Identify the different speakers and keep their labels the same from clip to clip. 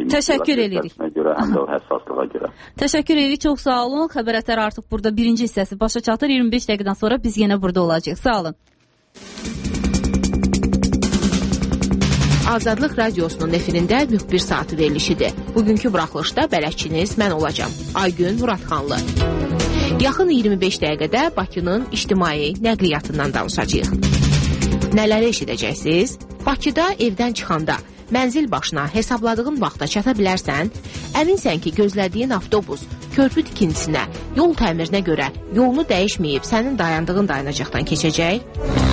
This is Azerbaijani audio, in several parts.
Speaker 1: Təşəkkür edirik.
Speaker 2: Həm də o həssaslığa görə.
Speaker 1: Təşəkkür edirik, çox sağ olun. Xəbər artıq burada birinci hissəsi başa çatır. 25 dəqiqədən sonra biz yenə burada olacağıq. Sağ olun.
Speaker 3: Azadlıq Radiosunun efirində müxbir saatı verilişidir. Bugünkü buraxılışda bələdçiniz mən olacağım. Aygün Muradxanlı. Yaxın 25 dəqiqədə Bakının ictimai nəqliyyatından danışacağıq. Nələri eşidəcəksiniz? Bakıda evdən çıxanda mənzil başına hesabladığın vaxta çata bilərsən, əminsən ki, gözlədiyin avtobus körpü tikintisinə, yol təmirinə görə yolunu dəyişməyib sənin dayandığın dayanacaqdan keçəcək.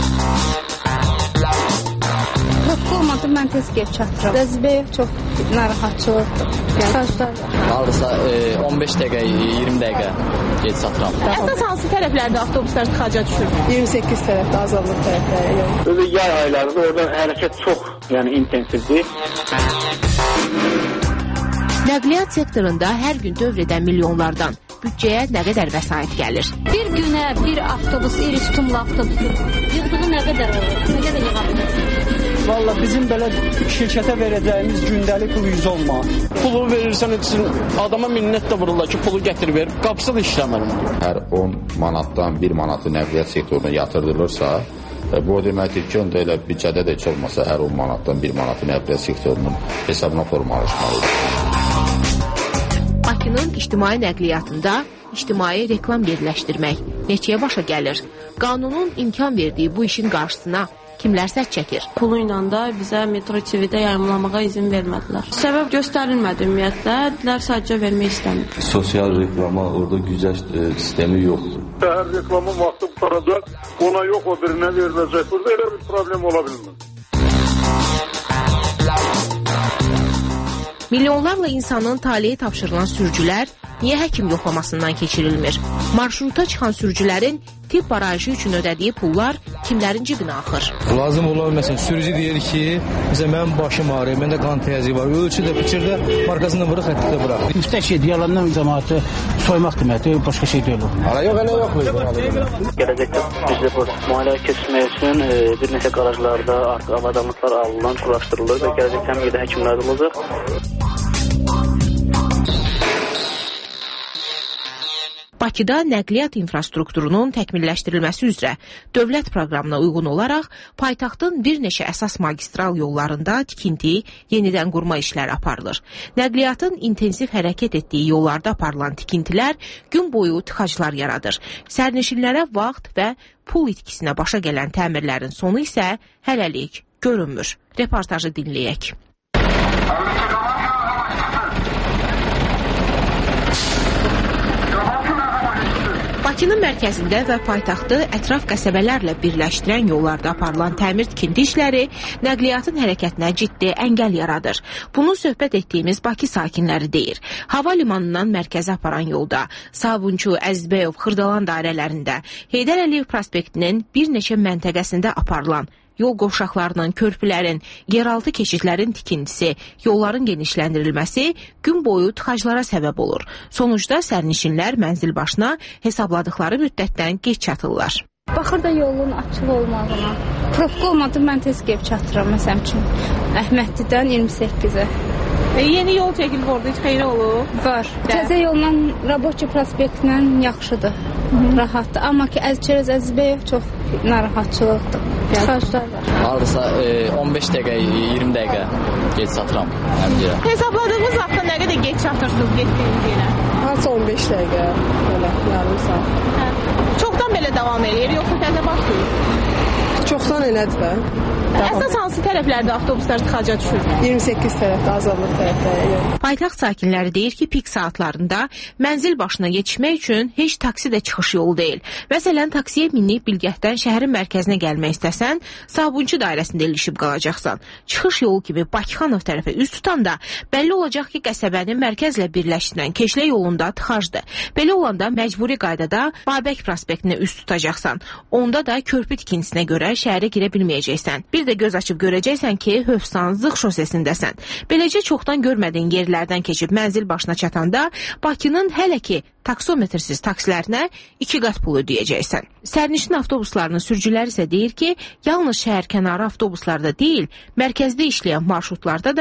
Speaker 4: Olmadı, mən tez gəlib çatıram. Rəzbəyev çox narahatçılıqdır.
Speaker 5: Hardasa 15 dəqiqə, 20 dəqiqə gec çatıram.
Speaker 3: Əsas hansı tərəflərdə avtobuslar tıxaca düşür?
Speaker 4: 28 tərəfdə, Azadlıq tərəfləri.
Speaker 6: Özü yay aylarında orada hərəkət çox intensivdir.
Speaker 3: Nəqliyyat sektorunda hər gün dövr edən milyonlardan büdcəyə nə qədər vəsait gəlir?
Speaker 7: Bir günə bir avtobus, iri tutumlu avtobus yığdığı nə qədər olur? Nə qədər yığa bilir?
Speaker 8: Valla bizim belə şirkətə verəcəyimiz gündəlik pul 110 manat. Pulu verirsən üçün adama minnət də vururlar ki, pulu gətir ver. Qapısı da işləmir.
Speaker 9: Hər 10 manatdan 1 manatı nəqliyyat sektoruna yatırdılırsa, bu o deməkdir ki, onda elə büdcədə də heç olmasa hər 10 manatdan 1 manatı nəqliyyat sektorunun hesabına formalaşmalıdır.
Speaker 3: Bakının ictimai nəqliyyatında ictimai reklam yerləşdirmək neçəyə başa gəlir? Qanunun imkan verdiyi bu işin qarşısına kimlər səs çəkir?
Speaker 10: Pulu ilə də bizə Metro TV-də yayımlamağa izin vermədilər. Səbəb göstərilmədi ümumiyyətlə, dilər sadəcə vermək istəmir.
Speaker 11: Sosial reklama orada güzəşt sistemi yoxdur.
Speaker 12: Hər reklamın vaxtı qutaracaq, ona yox o birinə veriləcək. Burada elə bir problem ola bilmir.
Speaker 3: Milyonlarla insanın taliyə tapşırılan sürücülər niyə həkim yoxlamasından keçirilmir? Marşruta çıxan sürücülərin tibb barajı üçün ödədiyi pullar kimlərin cibinə axır?
Speaker 13: Lazım olan məsələn sürücü deyir ki, məsələn mənim başım ağrıyır, məndə qan təzyiqi var. Ölçü də biçirdə markasını vurub xəttə burax.
Speaker 8: Üstə şey yalandan cəmaatı soymaq deməkdir, başqa şey deyil o.
Speaker 13: Ala yox, elə yox.
Speaker 6: Gələcəkdə bizdə bu müalicə keçmək üçün bir neçə qarajlarda artıq avadanlıqlar alınan, quraşdırılır və gələcəkdə həm yerdə həkimlər olacaq.
Speaker 3: Bakıda nəqliyyat infrastrukturunun təkmilləşdirilməsi üzrə dövlət proqramına uyğun olaraq paytaxtın bir neçə əsas magistral yollarında tikinti, yenidən qurma işləri aparılır. Nəqliyyatın intensiv hərəkət etdiyi yollarda aparılan tikintilər gün boyu tıxaclar yaradır. Sərnişinlərə vaxt və pul itkisinə başa gələn təmirlərin sonu isə hələlik görünmür. Reportajı dinləyək. Bakının mərkəzində və paytaxtı ətraf qəsəbələrlə birləşdirən yollarda aparılan təmir-tikinti işləri nəqliyyatın hərəkətinə ciddi əngəl yaradır. Bunu söhbət etdiyimiz Bakı sakinləri deyir. Hava limanından mərkəzə aparan yolda, Sabunçu, Əzizbəyov, Xırdalan dairələrində, Heydər Əliyev prospektinin bir neçə məntəqəsində aparılan yol qovşaqlarının, körpülərin, yeraltı keçidlərin tikintisi, yolların genişləndirilməsi gün boyu tıxaclara səbəb olur. Sonucda sərnişinlər mənzil başına hesabladıkları müddətdən geç çatırlar.
Speaker 4: Baxır da yolun açıq olmağına. Probka olmadı, mən tez gəlib çatıram məsələn üçün. Əhmədlidən 28-ə.
Speaker 3: Yeni yol çəkilib orada, heç xeyri olur?
Speaker 4: Var. Təzə yolla Raboçi prospektlə yaxşıdır, rahatdır. Amma ki, Əzizbəyov çox narahatçılıqdır. Tıxaclar var.
Speaker 5: Hardasa 15 dəqiqə, 20 dəqiqə gec çatıram həmcə.
Speaker 3: Hesabladığınız vaxtda nə qədər geç çatırsınız getdiyiniz yerə?
Speaker 10: Hardasa 15 dəqiqə, belə yarım saat.
Speaker 3: Çoxdan belə davam edir, yoxsa təzə başlayır?
Speaker 10: Çoxdan elədir də.
Speaker 3: Əsas hansı tərəflərdə avtobuslar tıxaca düşür?
Speaker 10: 28 tərəfdə, Azadlıq tərəfləri.
Speaker 3: Paytaxt sakinləri deyir ki, pik saatlarında mənzil başına yetişmək üçün heç taksi də çıxış yolu deyil. Məsələn, taksiyə minib Bilgəhdən şəhərin mərkəzinə gəlmək istəsən, Sabunçu dairəsində ilişib qalacaqsan. Çıxış yolu kimi Bakıxanov tərəfə üz tutanda bəlli olacaq ki, qəsəbənin mərkəzlə birləşdirən Keşlə yolunda tıxacdır. Belə olanda məcburi qaydada Babək prospektinə üz tutacaqsan. Onda da körpü tikintisinə görə şəhərə girə bilməyəcəksən. Bir də göz açıb görəcəksən ki, Hövsan, Zıq şosesindəsən. Beləcə çoxdan görmədiyin yerlərdən keçib mənzil başına çatanda Bakının hələ ki taksometrsiz taksilərinə 2 qat pul ödəyəcəksən. Sərnişin avtobuslarının sürücüləri isə deyir ki, yalnız şəhər kənarı avtobuslarda deyil, mərkəzdə işləyən marşrutlarda da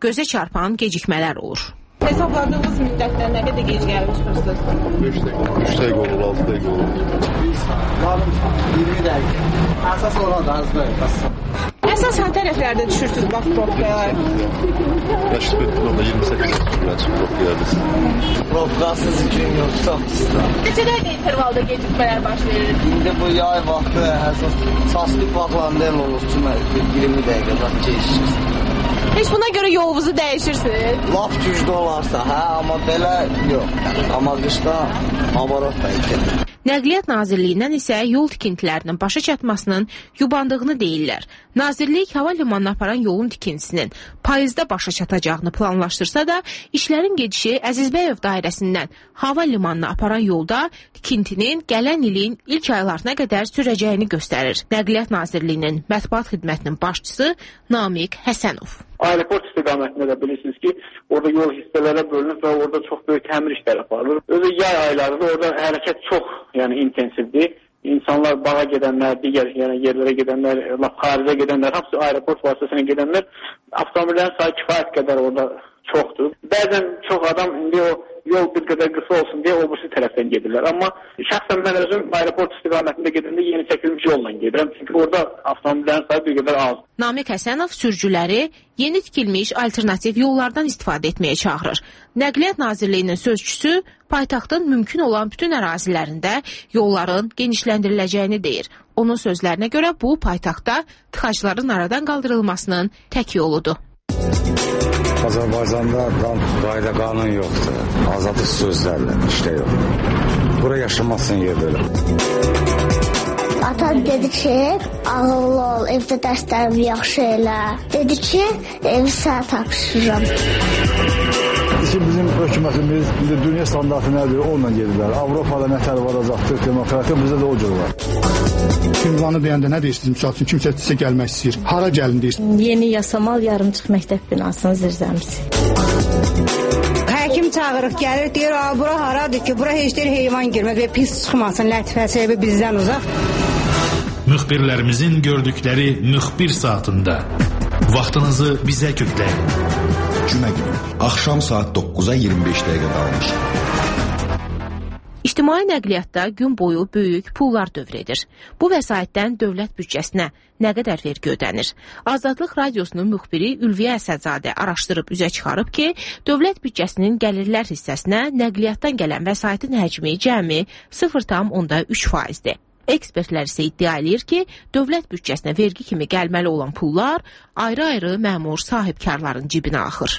Speaker 3: gözə çarpan gecikmələr olur. Hesabladığınız müddətdən nə qədər gec gəlmişsiniz?
Speaker 14: 5 dəqiqə, 3 dəqiqə olur, 6 dəqiqə olur.
Speaker 15: Biz qalın 20 dəqiqə. Əsas olan da az böyle.
Speaker 3: Əsasən tərəflərdə düşürsünüz bax probkaya.
Speaker 14: Məşq etdim, 28 sürülər çıxıb probkaya.
Speaker 15: Probkasız gün yox, çox.
Speaker 3: Neçə dəqiqə intervalda gecikmələr baş verir?
Speaker 15: İndi bu yay vaxtı əsas çaslı vaxtlarında el olur ki, 20 dəqiqə bax keçirsiniz.
Speaker 3: Heç buna görə yolunuzu dəyişirsiniz?
Speaker 15: Laf güclü olarsa, hə, amma belə yox. Amma qışda avarot da gedir.
Speaker 3: Nəqliyyat Nazirliyindən isə yol tikintilərinin başa çatmasının yubandığını deyirlər. Nazirlik hava limanına aparan yolun tikintisinin payızda başa çatacağını planlaşdırsa da, işlərin gedişi Əzizbəyov dairəsindən hava limanına aparan yolda tikintinin gələn ilin ilk aylarına qədər sürəcəyini göstərir. Nəqliyyat Nazirliyinin mətbuat xidmətinin başçısı Namiq Həsənov.
Speaker 6: Aeroport istiqamətində də bilirsiniz ki, orada yol hissələrə bölünüb və orada çox böyük təmir işləri aparılır. Özü yay aylarında orada hərəkət çox intensivdir. İnsanlar bağa gedənlər, digər yerlərə gedənlər, xaricə gedənlər, hamısı aeroport vasitəsilə gedənlər, avtomobillərin sayı kifayət qədər orada çoxdur. Bəzən çox adam indi o yol bir qədər qısa olsun deyə o birisi tərəfdən gedirlər. Amma şəxsən mən özüm aeroport istiqamətində gedəndə yeni çəkilmiş yolla gedirəm. Çünki orada avtomobillərin sayı bir qədər az.
Speaker 3: Namiq Həsənov sürücüləri yeni tikilmiş alternativ yollardan istifadə etməyə çağırır. Nəqliyyat Nazirliyinin sözçüsü paytaxtın mümkün olan bütün ərazilərində yolların genişləndiriləcəyini deyir. Onun sözlərinə görə bu paytaxtda tıxacların aradan qaldırılmasının tək yoludur.
Speaker 16: Azərbaycanda qayda qanun yoxdur. Azadlıq sözlərlə işlə yox. Bura yaşamazsın yer belə.
Speaker 17: Atam dedi ki, ağıllı ol, evdə dərslərimi yaxşı elə. Dedi ki, evi sənə tapşırıram.
Speaker 18: Bizim hökumətimiz dünya standartı nədir, onunla gedirlər. Avropada nətər varacaqdır, demokratiya bizdə də o cür var.
Speaker 19: Ünvanı deyəndə nə deyirsiniz? Misal üçün kimsə sizə gəlmək istəyir. Hara gəlin deyirsiniz?
Speaker 20: Yeni Yasamal yarımçıq məktəb binasının zirzəmisi.
Speaker 21: Həkim çağırıq, gəlir, deyir, bura haradır ki, bura heç deyir heyvan girməz və pis çıxmasın, lətifəsi bizdən uzaq.
Speaker 22: Müxbirlərimizin gördükləri müxbir saatında vaxtınızı bizə kökləyin.
Speaker 23: Cümə günü, axşam saat 9-a 25 dəqiqə qalmış.
Speaker 3: İctimai nəqliyyatda gün boyu böyük pullar dövr edir. Bu vəsaitdən dövlət büdcəsinə nə qədər vergi ödənir? Azadlıq radiosunun müxbiri Ülviyə Əsədzadə araşdırıb üzə çıxarıb ki, dövlət büdcəsinin gəlirlər hissəsinə nəqliyyatdan gələn vəsaitin həcmi cəmi 0,3%-dir. Ekspertlər isə iddia edir ki, dövlət büdcəsinə vergi kimi gəlməli olan pullar ayrı-ayrı məmur sahibkarların cibinə axır.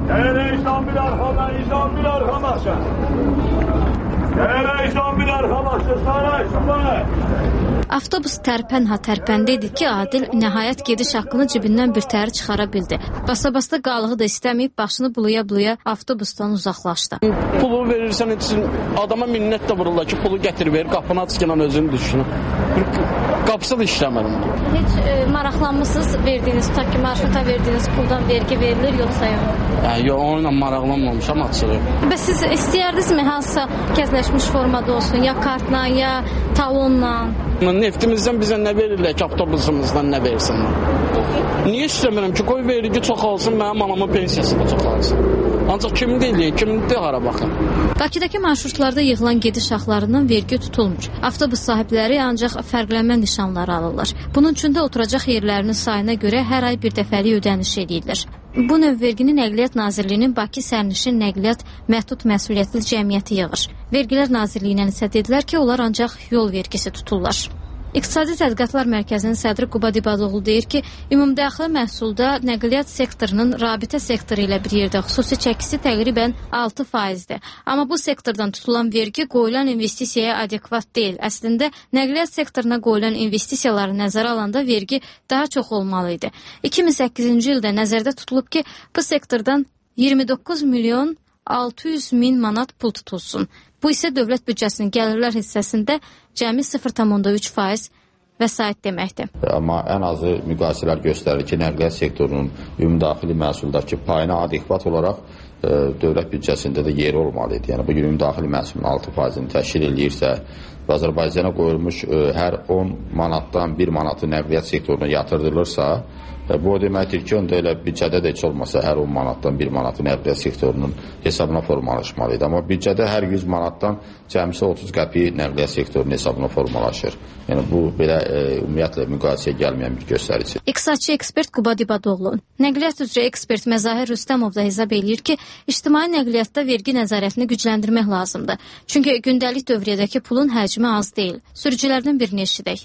Speaker 7: Avtobus tərpən idi ki, Adil nəhayət gediş haqqını cibindən birtəhər çıxara bildi. Basa-basa qalığı da istəməyib, başını bulaya-bulaya avtobusdan uzaqlaşdı.
Speaker 8: Pulu verirsən, adama minnət də vururlar ki, pulu gətir ver, qapını açıqla özünü düşünün. Qapısı da işləmədim.
Speaker 7: Heç maraqlanmısınız verdiyiniz, tutaq ki, marşruta verdiyiniz puldan vergi verilir, yoxsa yox?
Speaker 8: Yox, onunla maraqlanmamışam, açığı.
Speaker 7: Bəs siz istəyərdinizmi hansısa kəsləşmiş formada olsun, ya kartla, ya talonla?
Speaker 8: Neftimizdən bizə nə verirlər ki, avtobusumuzdan nə versinlər? Niyə istəmirəm ki, qoy vergi çoxalsın, mənim anamın pensiyası da çoxalsın. Ancaq kim deyil, kimdir hara baxın?
Speaker 7: Bakıdakı marşrutlarda yığılan gediş haqlarından vergi tutulmur. Avtobus sahibləri ancaq fərqlənmə nişanları alırlar. Bunun üçün də oturacaq yerlərinin sayına görə hər ay bir dəfəlik ödəniş edirlər. Bu növ vergini Nəqliyyat Nazirliyinin Bakı Sərnişin Nəqliyyat Məhdud Məsuliyyətli Cəmiyyəti yığır. Vergilər Nazirliyindən isə dedilər ki, onlar ancaq yol vergisi tuturlar. İqtisadi Tədqiqatlar Mərkəzinin sədri Quba Dibadoğlu deyir ki, ümumdaxili məhsulda nəqliyyat sektorunun rabitə sektoru ilə bir yerdə xüsusi çəkisi təqribən 6%-dir. Amma bu sektordan tutulan vergi qoyulan investisiyaya adekvat deyil. Əslində, nəqliyyat sektoruna qoyulan investisiyaları nəzərə alanda vergi daha çox olmalı idi. 2008-ci ildə nəzərdə tutulub ki, bu sektordan 29 milyon 600 min manat pul tutulsun. Bu isə dövlət büdcəsinin gəlirlər hissəsində cəmi 0,3% vəsait deməkdir.
Speaker 9: Amma ən azı müqayisələr göstərir ki, nəqliyyat sektorunun ümumdaxili məhsuldakı payına adekvat olaraq dövlət büdcəsində də yeri olmalı idi. Yəni bu ümumi daxili məhsulun 6%-ni təşkil eləyirsə və Azərbaycana qoyulmuş hər 10 manatdan 1 manatı nəqliyyat sektoruna yatırdılırsa, bu o deməkdir ki, onda elə büdcədə də heç olmasa hər 10 manatdan 1 manatı nəqliyyat sektorunun hesabına formalaşmalıydı. Amma büdcədə hər 100 manatdan cəmisi 30 qəpi nəqliyyat sektorunun hesabına formalaşır. Yəni bu belə ümumiyyətlə müqayisəyə gəlməyən bir göstərici.
Speaker 7: İqtisadçı ekspert Quba Dibadoğlu, nəqliyyat üzrə ekspert Məzahir Rüstəmov da hesab eləyir ki, ictimai nəqliyyatda vergi nəzarətini gücləndirmək lazımdır. Çünki gündəlik dövriyyədəki pulun həcmi az deyil. Sürücülərdən birini eşidək.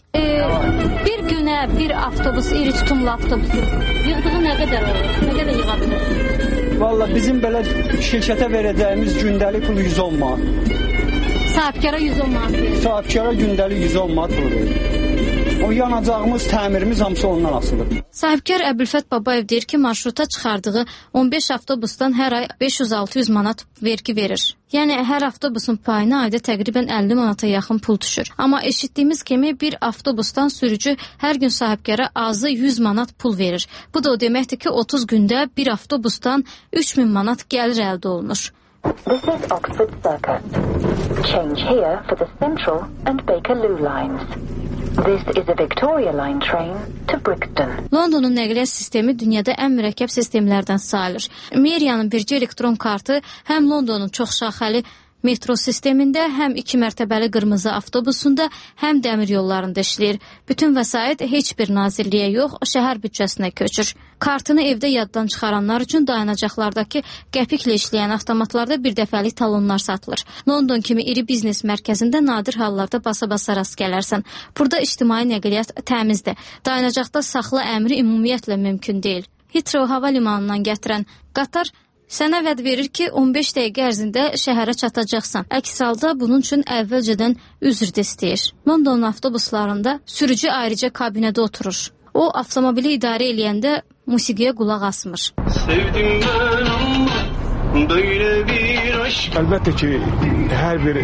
Speaker 7: Bir günə bir avtobus, iri tutumlu avtobus yığdığı nə qədər olur? Nə qədər yığa bilir?
Speaker 1: Valla bizim belə şirkətə verəcəyimiz gündəlik pul 110 manat.
Speaker 7: Sahibkara 110 manat verir.
Speaker 1: Sahibkara gündəlik 110 manat pul verir. O yanacağımız, təmirimiz hamısı ondan asılıdır.
Speaker 7: Sahibkar Əbülfət Babayev deyir ki, marşruta çıxardığı 15 avtobusdan hər ay 500-600 manat vergi verir. Yəni hər avtobusun payına ayda təqribən 50 manata yaxın pul düşür. Amma eşitdiyimiz kimi bir avtobusdan sürücü hər gün sahibkara azı 100 manat pul verir. Bu da o deməkdir ki, 30 gündə bir avtobusdan 3000 manat gəlir əldə olunur.
Speaker 2: This is Oxford Circus. Change here for the Central and Bakerloo lines. This is a Victoria Line train to Brixton.
Speaker 7: Londonun nəqliyyat sistemi dünyada ən mürəkkəb sistemlərdən sayılır. Meriyanın bircə elektron kartı həm Londonun çoxşaxəli metro sistemində, həm 2 mərtəbəli qırmızı avtobusunda, həm dəmir yollarında işləyir. Bütün vəsait heç bir nazirliyə yox, şəhər büdcəsinə köçür. Kartını evdə yaddan çıxaranlar üçün dayanacaqlardakı qəpiklə işləyən avtomatlarda bir dəfəlik talonlar satılır. London kimi iri biznes mərkəzində nadir hallarda basa-basa rast gələrsən. Burada ictimai nəqliyyat təmizdir. Dayanacaqda saxla əmri ümumiyyətlə mümkün deyil. Heathrow hava limanından gətirən qatar sənə vəd verir ki, 15 dəqiqə ərzində şəhərə çatacaqsan. Əks halda bunun üçün əvvəlcədən üzr də istəyir. Londonun avtobuslarında sürücü ayrıca kabinədə oturur. O, avtomobili idarə eləyəndə musiqiyə qulaq asmır.
Speaker 11: Sevdimdən amma böyle bir aşk. Əlbəttə ki, hər bir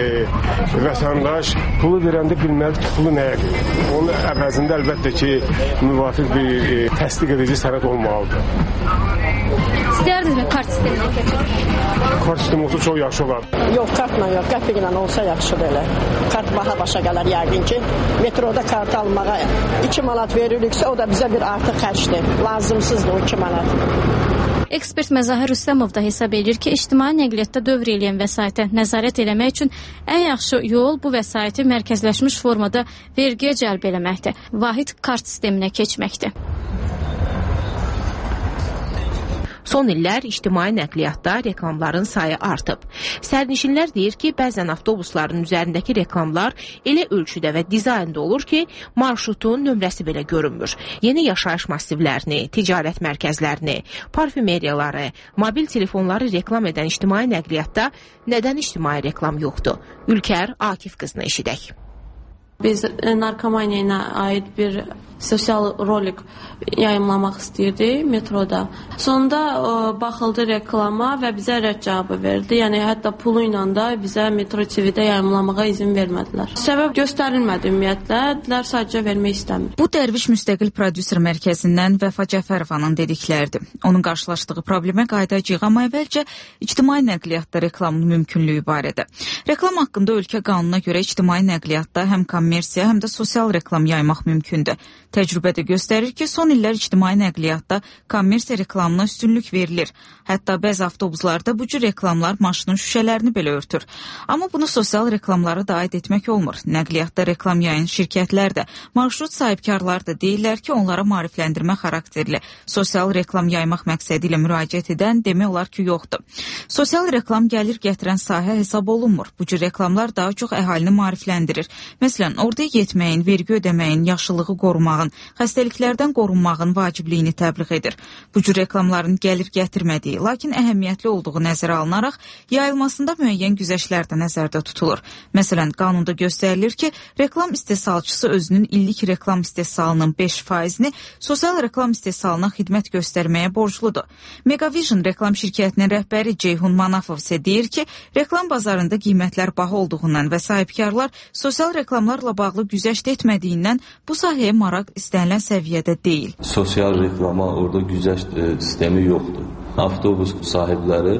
Speaker 11: vətəndaş pulu verəndə bilməlidir pulu nəyə gedir. Onun əvəzində əlbəttə ki, müvafiq bir təsdiq edici sənəd olmalıdır.
Speaker 7: İstərdinizmi kart sisteminə keçir?
Speaker 11: Kart sistemi olsa çox yaxşı olar.
Speaker 24: Yox, kartla yox, qəpiklə olsa yaxşıdır elə. Kart baha başa gələr yəqin ki. Metroda kart almağa 2 manat veririksə, o da bizə bir artıq xərcdir. Lazımsızdır o 2 manat.
Speaker 7: Ekspert Məzahir Rüstəmov da hesab edir ki, ictimai nəqliyyatda dövr eləyən vəsaitə nəzarət eləmək üçün ən yaxşı yol bu vəsaiti mərkəzləşmiş formada vergiyə cəlb eləməkdir. Vahid kart sisteminə keçməkdir.
Speaker 3: Son illər ictimai nəqliyyatda reklamların sayı artıb. Sərnişinlər deyir ki, bəzən avtobusların üzərindəki reklamlar elə ölçüdə və dizaynda olur ki, marşrutun nömrəsi belə görünmür. Yeni yaşayış massivlərini, ticarət mərkəzlərini, parfümeriyaları, mobil telefonları reklam edən ictimai nəqliyyatda nədən ictimai reklam yoxdur? Ülkər Akif qızını eşidək.
Speaker 10: Biz narkomaniyaya aid bir sosial rolik yayımlamaq istəyirdik metroda. Sonunda baxıldı reklama və bizə rədd cavabı verdi. Yəni hətta pulu ilə də bizə Metro TV-də yayımlamağa izin vermədilər. Səbəb göstərilmədi ümumiyyətlə, dedilər sadəcə vermək istəmir.
Speaker 25: Bu Dərviş Müstəqil Prodüser Mərkəzindən Vəfa Cəfərovanın dedikləridir. Onun qarşılaşdığı problemə qayıdacağıq, amma əvvəlcə ictimai nəqliyyatda reklamın mümkünlüyü barədə. Reklam haqqında ölkə qanununa görə ictimai nəqliyyatda həm kommersiya, həm də sosial reklam yaymaq mümkündür. Təcrübə də göstərir ki, son illər ictimai nəqliyyatda kommersiya reklamına üstünlük verilir. Hətta bəzi avtobuslarda bu cür reklamlar maşının şüşələrini belə örtür. Amma bunu sosial reklamlara da aid etmək olmur. Nəqliyyatda reklam yayan şirkətlər də, marşrut sahibkarları da deyirlər ki, onlara maarifləndirmə xarakterli sosial reklam yaymaq məqsədi ilə müraciət edən demək olar ki, yoxdur. Sosial reklam gəlir gətirən sahə hesab olunmur. Bu cür reklamlar daha çox əhalini maarifləndirir. Məsələn, orada yetməyin, vergi ödəməyin, yaşıllığı qorumağın, xəstəliklərdən qorunmağın vacibliyini təbliğ edir. Bu cür reklamların gəlir gətirmədiyi, lakin əhəmiyyətli olduğu nəzərə alınaraq yayılmasında müəyyən güzəştlər də nəzərdə tutulur. Məsələn, qanunda göstərilir ki, reklam istehsalçısı özünün illik reklam istehsalının 5%-ni sosial reklam istehsalına xidmət göstərməyə borcludur. Megavision reklam şirkətinin rəhbəri Ceyhun Manafov isə deyir ki, reklam bazarında qiymətlər baha olduğundan və sahibkarlar sosial reklamlarla bağlı güzəşt etmədiyindən bu sahəyə maraq istənilən səviyyədə deyil.
Speaker 26: Sosial reklama orada güzəşt sistemi yoxdur.
Speaker 4: avtobus sahibləri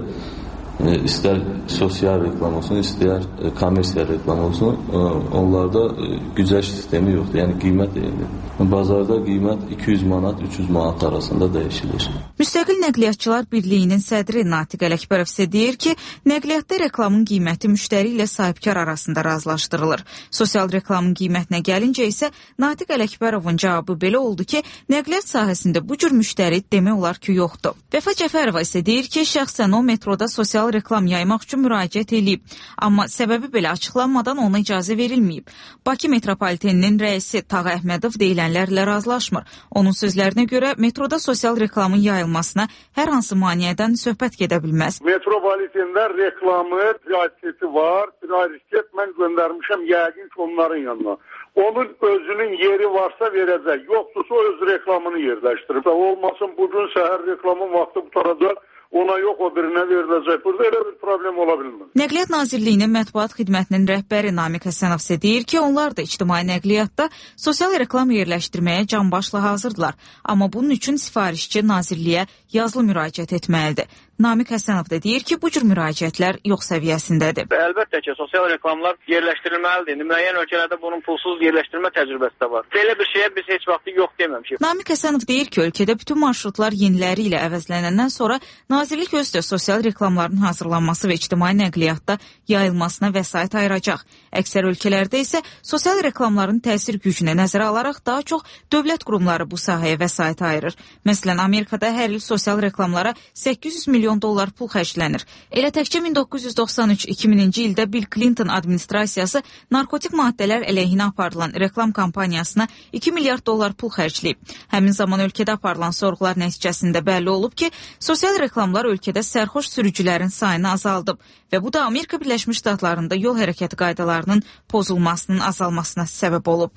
Speaker 4: istər sosial reklam olsun, istər kommersiya reklam olsun, onlarda güzəşt sistemi yoxdur, yəni qiymət deyilir. Bazarda qiymət 200 manat, 300 manat arasında dəyişilir.
Speaker 25: Müstəqil Nəqliyyatçılar Birliyinin sədri Natiq Ələkbərov isə deyir ki, nəqliyyatda reklamın qiyməti müştəri ilə sahibkar arasında razılaşdırılır. Sosial reklamın qiymətinə gəlincə isə Natiq Ələkbərovun cavabı belə oldu ki, nəqliyyat sahəsində bu cür müştəri demək olar ki, yoxdur. Vəfa Cəfərova isə deyir ki, şəxsən o metroda sosial reklam yaymaq üçün müraciət edib, amma səbəbi belə açıqlanmadan ona icazə verilməyib. Bakı metropoliteninin rəisi Tağı Əhmədov deyilənlərlə razılaşmır. Onun sözlərinə görə metroda sosial reklamın yayılmasına hər hansı maneədən söhbət gedə bilməz.
Speaker 5: Metropolitində reklamı prioriteti var. Prioritet mən göndərmişəm yəqin ki onların yanına. Onun özünün yeri varsa verəcək. Yoxdursa o öz reklamını yerləşdirib. Olmasın bugün səhər reklamın vaxtı qutaracaq. Ona yox, o birinə veriləcək. Burada elə bir problem ola bilmir.
Speaker 25: Nəqliyyat Nazirliyinin mətbuat xidmətinin rəhbəri Namiq Həsənov isə deyir ki, onlar da ictimai nəqliyyatda sosial reklam yerləşdirməyə canbaşla hazırdılar. Amma bunun üçün sifarişçi Nazirliyə yazılı müraciət etməlidir. Namiq Həsənov da deyir ki, bu cür müraciətlər yox səviyyəsindədir.
Speaker 6: Əlbəttə ki, sosial reklamlar yerləşdirilməlidir. Müəyyən ölkələrdə bunun pulsuz yerləşdirmə təcrübəsi də var. Belə bir şeyə biz heç vaxt yox deməmişik.
Speaker 25: Namiq Həsənov deyir ki, ölkədə bütün marşrutlar yeniləri ilə əvəzlənəndən sonra Nazirlik özü də sosial reklamların hazırlanması və ictimai nəqliyyatda yayılmasına vəsait ayıracaq. Əksər ölkələrdə isə sosial reklamların təsir gücünə nəzərə alaraq daha çox dövlət qurumları bu sahəyə vəsait ayırır. Məsələn, Amerikada hər il sosial reklamlara 800 milyon dollar pul xərclənir. Elə təkcə 1993-2000-ci ildə Bill Clinton administrasiyası narkotik maddələr əleyhinə aparılan reklam kampaniyasına 2 milyard dollar pul xərcləyib. Həmin zaman ölkədə aparılan sorğular nəticəsində bəlli olub ki, sosial reklamlar ölkədə sərxoş sürücülərin sayını azaldıb və bu da Amerika Birləşmiş Ştatlarında yol hərəkəti qaydalarının pozulmasının azalmasına səbəb olub.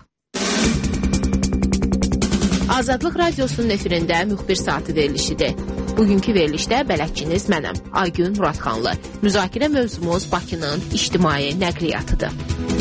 Speaker 3: Azadlıq Radiosunun efirində müxbir saatı verilişidir. Bugünkü verilişdə bələdçiniz mənəm, Aygün Muradxanlı. Müzakirə mövzumuz Bakının ictimai nəqliyyatıdır.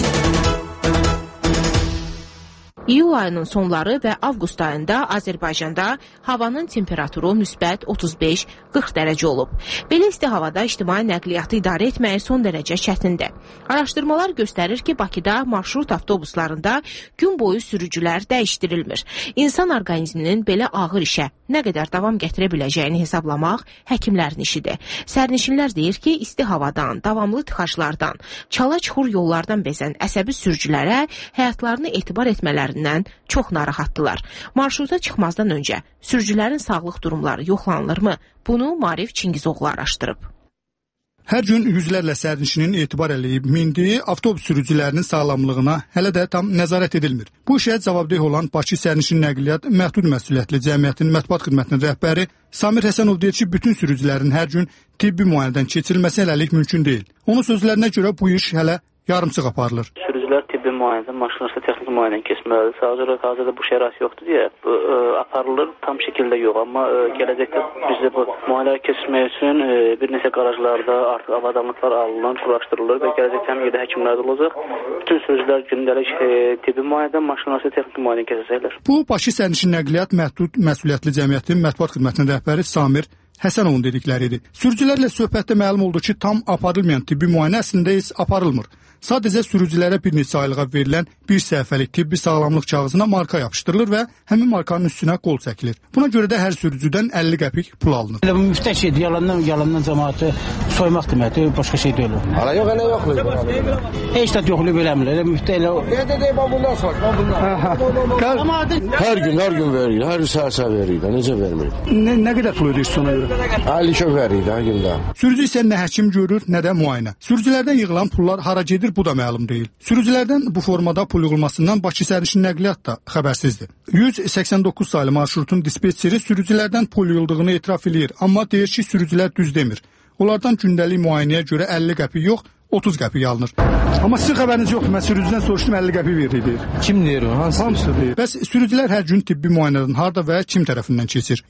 Speaker 3: İyul ayının sonları və avqust ayında Azərbaycanda havanın temperaturu müsbət 35-40 dərəcə olub. Belə isti havada ictimai nəqliyyatı idarə etmək son dərəcə çətindir. Araşdırmalar göstərir ki, Bakıda marşrut avtobuslarında gün boyu sürücülər dəyişdirilmir. İnsan orqanizminin belə ağır işə nə qədər davam gətirə biləcəyini hesablamaq həkimlərin işidir. Sərnişinlər deyir ki, isti havadan, davamlı tıxaclardan, çala-çuxur yollardan bezən əsəbi sürücülərə həyatlarını etibar etmələri çox narahatdılar. Marşruta çıxmazdan öncə sürücülərin sağlıq durumları yoxlanılırmı? Bunu Maarif Çingizoğlu araşdırıb.
Speaker 19: Hər gün yüzlərlə sərnişinin etibar eləyib mindiyi avtobus sürücülərinin sağlamlığına hələ də tam nəzarət edilmir. Bu işə cavabdeh olan Bakı Sərnişin Nəqliyyat Məhdud Məsuliyyətli Cəmiyyətinin mətbuat xidmətinin rəhbəri Samir Həsənov deyir ki, bütün sürücülərin hər gün tibbi müayinədən keçirilməsi hələlik mümkün deyil. Onun sözlərinə görə bu iş hələ yarımçıq aparılır.
Speaker 12: Sürücülər tibbi müayinədən, maşınlarsa texniki müayinədən keçməlidir. Sadəcə hazırda bu şərait yoxdur deyə aparılır, tam şəkildə yox. Amma gələcəkdə bizdə bu müayinəyə keçmək üçün bir neçə qarajlarda artıq avadanlıqlar alınır, quraşdırılır və gələcəkdə həm yerdə həkimlər də olacaq. Bütün sürücülər gündəlik tibbi müayinədən, maşınlarsa texniki müayinədən keçəcəklər.
Speaker 19: Bu Bakı Sərnişin Nəqliyyat Məhdud Məsuliyyətli Cəmiyyətinin mətbuat xidmətinin rəhbəri Samir Həsənovun dedikləridir. Sürücülərlə söhbətdə məlum oldu ki, tam aparılmayan tibbi müayinə əslində heç aparılmır. Sadəcə sürücülərə bir neçə aylığa verilən bir səhifəlik tibbi sağlamlıq kağızına marka yapışdırılır və həmin markanın üstünə qol çəkilir. Buna görə də hər sürücüdən 50 qəpik pul alınır.
Speaker 13: Elə bu müftə şeydir, yalandan cəmaatı soymaq deməkdir, başqa şey deyil.
Speaker 14: Hala yox, elə yoxlayır.
Speaker 13: Heç də yoxlayıb eləmirlər. Elə müftə elə.
Speaker 14: Bundan sonra, Hər gün verir, hər səhər verir, necə vermir?
Speaker 19: Nə qədər pul ödəyirsən ona görə?
Speaker 14: 50 şöv verir hər gündə.
Speaker 19: Sürücü isə nə həkim görür, nə də müayinə. Sürücülərdən yığılan pullar hara gedir, bu da məlum deyil. Sürücülərdən bu formada pul yığılmasından Bakı Sərnişin Nəqliyyat da xəbərsizdir. 189 saylı marşrutun dispetçeri sürücülərdən pul yığıldığını etiraf edir, amma deyir ki, sürücülər düz demir. Onlardan gündəlik müayinəyə görə 50 qəpik yox, 30 qəpik alınır. Amma sizin xəbəriniz yoxdur. Mən sürücüdən soruşdum, 50 qəpik verir.
Speaker 15: Kim deyir o?
Speaker 19: Hamısı deyir. Bəs sürücülər hər gün tibbi müayinədən harda və kim tərəfindən keçir?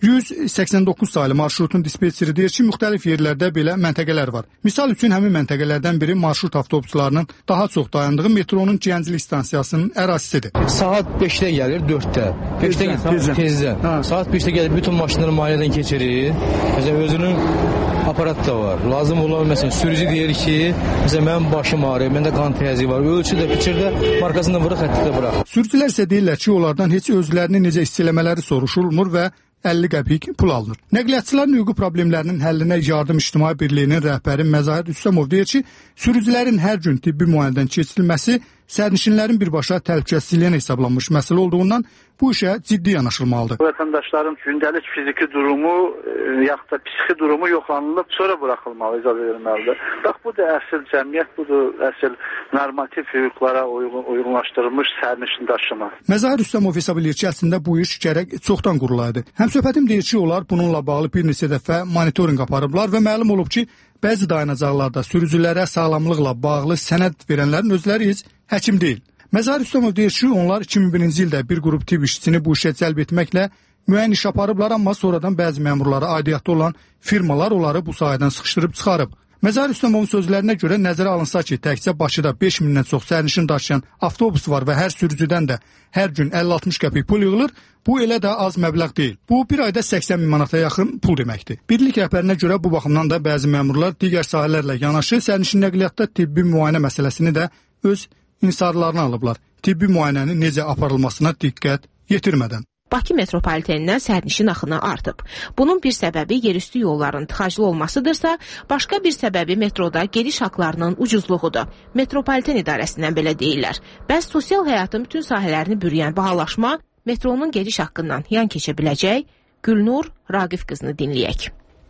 Speaker 19: 189 saylı marşrutun dispetçeri deyir ki, müxtəlif yerlərdə belə məntəqələr var. Misal üçün həmin məntəqələrdən biri marşrut avtobuslarının daha çox dayandığı metronun Gənclik stansiyasının ərazisidir.
Speaker 15: Saat 5-də gəlir, 4-də. 5-də tezdən. Saat 5-də gəlir, bütün maşınları müayinədən keçirir. Məsələn, özünün aparat da var. Lazım olan məsələn sürücü deyir ki, məsələn mənim başım ağrıyor, məndə qan təzyiqi var. Ölçü də, biçir də, markasını vuraq, xətti də bıraq.
Speaker 19: Sürücülər isə deyirlər ki, onlardan heç özlərini necə hiss eləmələri soruşulmur və 50 qəpik pul alınır. Nəqliyyatçıların hüquqi problemlərinin həllinə Yardım İctimai Birliyinin rəhbəri Məzahir Rüstəmov deyir ki, sürücülərin hər gün tibbi müayinədən keçirilməsi sərnişinlərin birbaşa təhlükəsizliyinə hesablanmış məsələ olduğundan bu işə ciddi yanaşılmalıdır.
Speaker 16: Vətəndaşların gündəlik fiziki durumu, yaxud da psixi durumu yoxlanılıb, sonra buraxılmalı, icazə verilməlidir. Bax, bu da əsl cəmiyyət, budur, əsl normativ hüquqlara uyğunlaşdırılmış sərnişin daşıma.
Speaker 19: Məzahir Rüstəmov hesab edir ki, əslində bu iş gərək çoxdan qurulaydı. Həmsöhbətim deyir ki, onlar bununla bağlı bir neçə dəfə monitorinq aparıblar və məlum olub ki, bəzi dayanacaqlarda sürücülərə sağlamlıqla bağlı sənəd verənlərin özləri heç həkim deyil. Məzahir Rüstəmov deyir ki, onlar 2001-ci ildə bir qrup tibb işçisini bu işə cəlb etməklə müəyyən iş aparıblar, amma sonradan bəzi məmurlara aidiyyatı olan firmalar onları bu sahədən sıxışdırıb çıxarıb. Məzahir Rüstəmovun sözlərinə görə nəzərə alınsa ki, təkcə Bakıda 5000-dən çox sərnişin daşıyan avtobus var və hər sürücüdən də hər gün 50-60 qəpik pul yığılır, bu elə də az məbləğ deyil. Bu, bir ayda 80 min manata yaxın pul deməkdir. Birlik rəhbərinə görə bu baxımdan da bəzi məmurlar digər sahələrlə yanaşı sərnişin nəqliyyatda tibbi müayinə məsələsini də öz insarlarına alıblar. Tibbi müayinənin necə aparılmasına diqqət yetirmədən.
Speaker 3: Bakı metropolitenindən sərnişin axını artıb. Bunun bir səbəbi yerüstü yolların tıxaclı olmasıdırsa, başqa bir səbəbi metroda gediş haqlarının ucuzluğudur. Metropoliten idarəsindən belə deyirlər. Bəs sosial həyatın bütün sahələrini bürüyən bahalaşma metronun gediş haqqından yan keçə biləcək? Gülnur Raqif qızını dinləyək.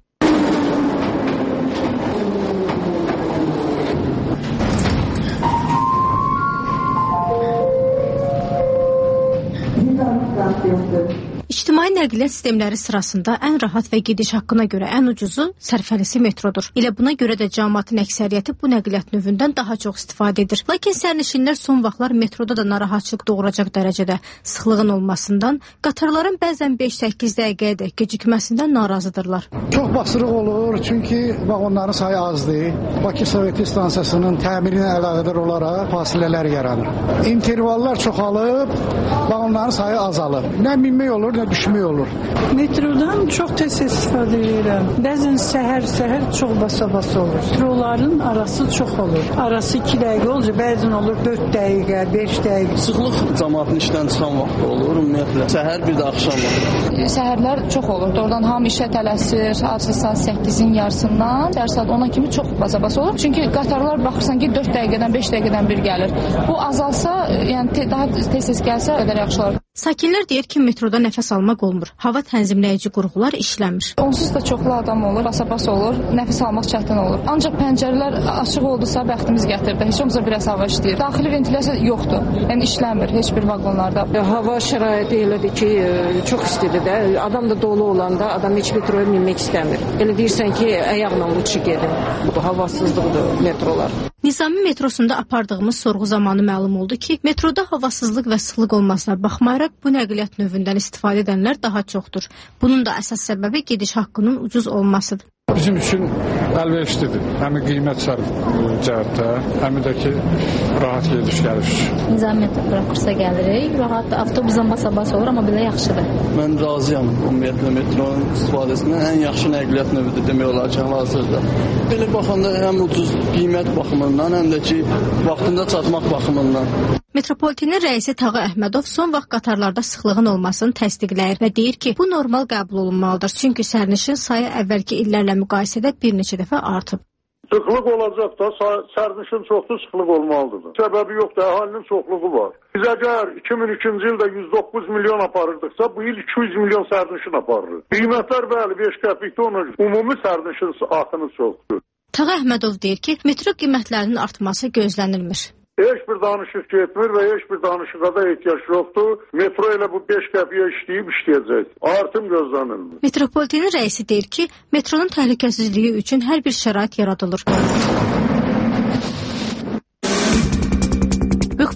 Speaker 7: İctimai nəqliyyat sistemləri sırasında ən rahat və gediş haqqına görə ən ucuzu sərfəlisi metrodur. Elə buna görə də cəmiyyətin əksəriyyəti bu nəqliyyat növündən daha çox istifadə edir. Lakin sərnişinlər son vaxtlar metroda da narahatçılıq doğuracaq dərəcədə sıxlığın olmasından, qatarların bəzən 5-8 dəqiqəyə də gecikməsindən narazıdırlar.
Speaker 17: Çox basırıq olur, çünki vaqonların sayı azdır. Bakı Sovet stansiyasının təmirinə əlaqədar olaraq fasilələr yaranır. İntervallar çoxalıb, vaqonların sayı azalır. Nə minmək olur, nə düşmək olur.
Speaker 18: Metrodan çox tez istifadə edirəm. Bəzən səhər çox basa-basa olur. Metroların arası çox olur. Arası 2 dəqiqə olacaq, bəzən olur 4 dəqiqə, 5 dəqiqə.
Speaker 15: Sıxlıq cəmiyyətin işdən çıxan vaxtı olur, ümumiyyətlə. Səhər bir də axşam olur.
Speaker 20: Səhərlər çox olur. Oradan hamı işə tələsir, artıq saat 8-in yarısından, səhər saat 10-a kimi çox basa-basa olur. Çünki qatarlar baxırsan ki, 4 dəqiqədən, 5 dəqiqədən bir gəlir. Bu azalsa, yəni daha tez-tez gəlsə, o qədər yaxşı olar.
Speaker 7: Sakinlər deyir ki, metroda nəfəs almaq olmur. Hava tənzimləyici qurğular işləmir.
Speaker 20: Onsuz da çoxlu adam olur, basa-basa olur, nəfəs almaq çətin olur. Ancaq pəncərələr açıq oldusa bəxtimiz gətirdi. Heç olmasa biraz hava işləyir. Daxili ventilyasiya yoxdur. Yəni işləmir heç bir vaqonlarda.
Speaker 24: Hava şəraiti elədir ki, çox istidir də. Adam da dolu olanda adam heç metroya minmək istəmir. Elə deyirsən ki, ayaqla uçu gedin. Bu havasızlıqdır metrolar.
Speaker 7: Nizami metrosunda apardığımız sorğu zamanı məlum oldu ki, metroda havasızlıq və sıxlıq olmasına baxmayaraq bu nəqliyyat növündən istifadə edənlər daha çoxdur. Bunun da əsas səbəbi gediş haqqının ucuz olmasıdır.
Speaker 17: Bizim üçün əlverişlidir. Həm qiymət cəhətdə, həm də ki, rahat gediş gəlir.
Speaker 26: Nizami buraxırsa gəlirik, rahat avtobusdan basa-basa olur, amma belə yaxşıdır.
Speaker 15: Mən razıyam ümumiyyətlə metronun istifadəsindən ən yaxşı nəqliyyat növüdür demək olar ki, hazırda. Belə baxanda həm ucuz qiymət baxımından, həm də ki, vaxtında çatmaq baxımından.
Speaker 7: Metropolitenin rəisi Tağı Əhmədov son vaxt qatarlarda sıxlığın olmasını təsdiqləyir və deyir ki, bu normal qəbul olunmalıdır. Çünki sərnişin sayı əvvəlki illərlə müqayisədə bir neçə dəfə artıb.
Speaker 5: Sıxlıq olacaq da, sərnişin çoxdur, sıxlıq olmalıdır. Səbəbi yoxdur, əhalinin çoxluğu var. Biz əgər 2002-ci ildə 109 milyon aparırdıqsa, bu il 200 milyon sərnişin aparırıq. Qiymətlər bəli 5 qəpikdə onun ümumi sərnişin axını çoxdur.
Speaker 7: Tağı Əhmədov deyir ki, metro qiymətlərinin artması gözlənilmir.
Speaker 5: Heç bir danışıq getmir və heç bir danışığa da ehtiyac yoxdur. Metro elə bu 5 qəpiyə işləyib işləyəcək. Artım gözlənilmir.
Speaker 7: Metropolitenin rəisi deyir ki, metronun təhlükəsizliyi üçün hər bir şərait yaradılır.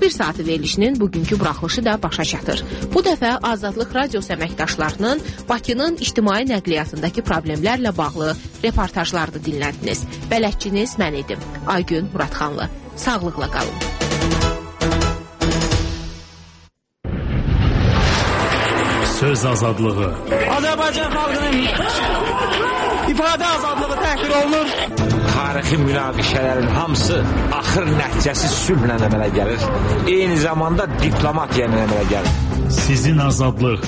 Speaker 3: Efir saatı verilişinin bugünkü buraxılışı da başa çatır. Bu dəfə Azadlıq Radiosu əməkdaşlarının Bakının ictimai nəqliyyatındakı problemlərlə bağlı reportajlarını dinlədiniz. Bələdçiniz mən idim, Aygün Muradxanlı. Sağlıqla qalın.
Speaker 1: Söz azadlığı.
Speaker 8: Azərbaycan xalqının ifadə azadlığı təhqir olunur.
Speaker 9: Tarixi münaqişələrin hamısı axır nəticəsi sülhlə əmələ gəlir. Eyni zamanda diplomatiya ilə əmələ gəlir.
Speaker 1: Sizin azadlıq.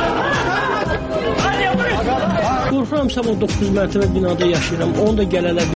Speaker 8: Qorxuram, sabah 9 mərtəbə binada yaşayıram. Onu da gələnə